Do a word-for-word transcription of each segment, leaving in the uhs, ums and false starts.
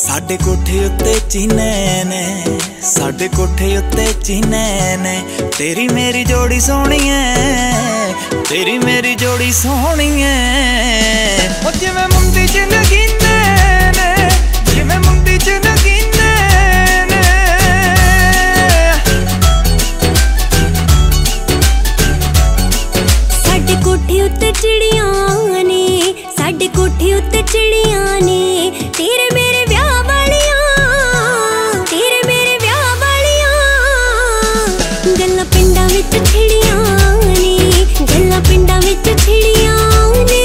साडे कोठे उत्ते चीने ने, साडे कोठे उत्ते चीने ने। तेरी मेरी जोड़ी सोहनी है, तेरी मेरी जोड़ी सोहनी है। ओ जिवें मुंदी च नगीने ने, जिवें मुंदी च नगीने ने। साडे कोठे उत्ते चिड़ियां ने, साडे कोठे उत्ते चिड़ियां ने। तेरे मेरे ब्याह वालियां, तेरे मेरे ब्याह वालियां। गल्लां पिंडां विच छिड़ियां ने, गल्लां पिंडां विच छिड़ियां ने।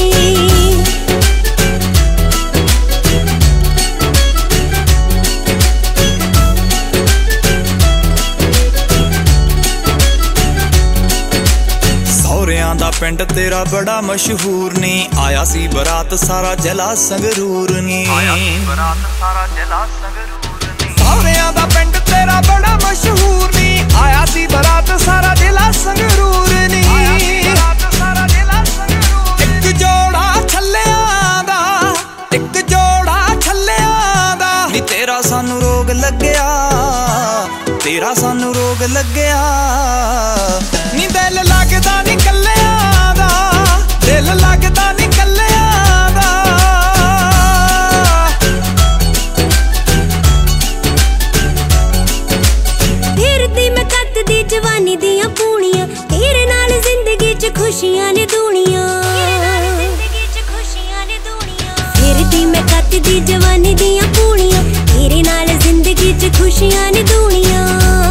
सौरियां दा पिंड तेरा बड़ा मशहूर नी, आया सी बरात सारा जिला संगरूर नी। आया सी बरात सारा जिला संगरूर नी। सौरियां दा पिंड तेरा बड़ा मशहूर नी, आया सी बरात सारा जिला संगरूर नी। आया सी बरात सारा जिला संगरूर। इक जोड़ा छल्लियां दा, इक जोड़ा छल्लियां दा। नी तेरा सानू रोग लग्गिया, तेरा सानू रोग लग्गिया। नी दिल लगदा नी कल्लियां दा, दिल लगदा नी कल्लियां दा। फिरदी मैं कतदी जवानी दियां पूनियां, तेरे नाल जिंदगी च खुशियां ने दुनिया। फिरदी मैं कतदी जवानी दियां पूनियां, तेरे नाल जिंदगी च खुशियां ने दुनिया।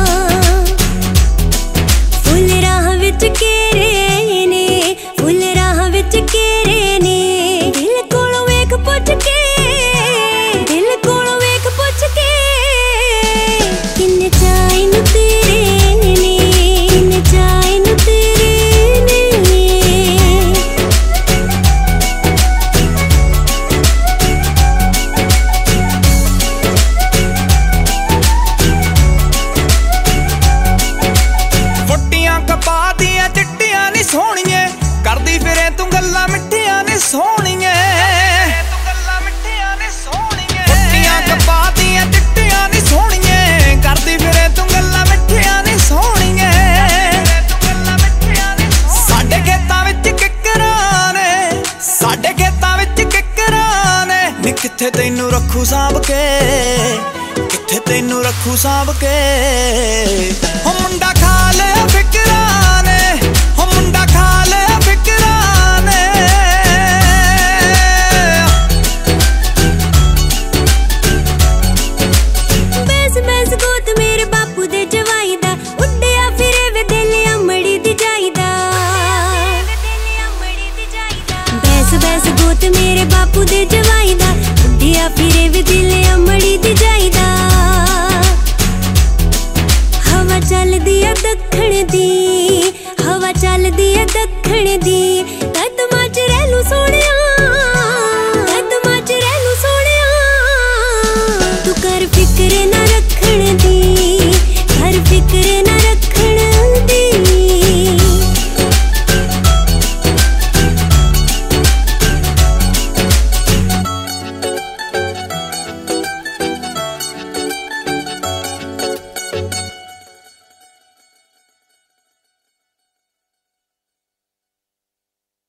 फुल राह विच केरे ने, फुल राह विच केरे ने। दिल कोलों वेख पुछ के, दिल कोलों वेख पुछ के। किन्ने चाहे नू तेरे ने, किन्ने चाहे नू तेरे ने। फुट्टियां कपा दियां चिट्टियां नी सोहणिए, करदी फिरे तू गल्लां मिठियां नी सोहणिए। फुट्टियां कपा दियां चिट्टियां नी सोहणिए, करदी फिरे तू गल्लां मिठियां नी सोहणिए। साडे खेतां विच किकरां ने, साडे खेतां विच किकरां ने। नी कित्थे तैनू रखू सांभ के, कित्थे तैनू रखू सांभ के। हो मुंडा खा लिया फिकरां ने, हो मुंडा खा लिया फिकरां ने। बैस बैस गोत मेरे बापू दे जवाई दा, उड्डिया फिरे वे दिल अमड़ी दी जाईदा। बैस बैस गोत मेरे बापू दे जवाई दा, उड्डिया फिरे वे दिल अमड़ी दी जाईदा। हवा चलदी आ दखण दी,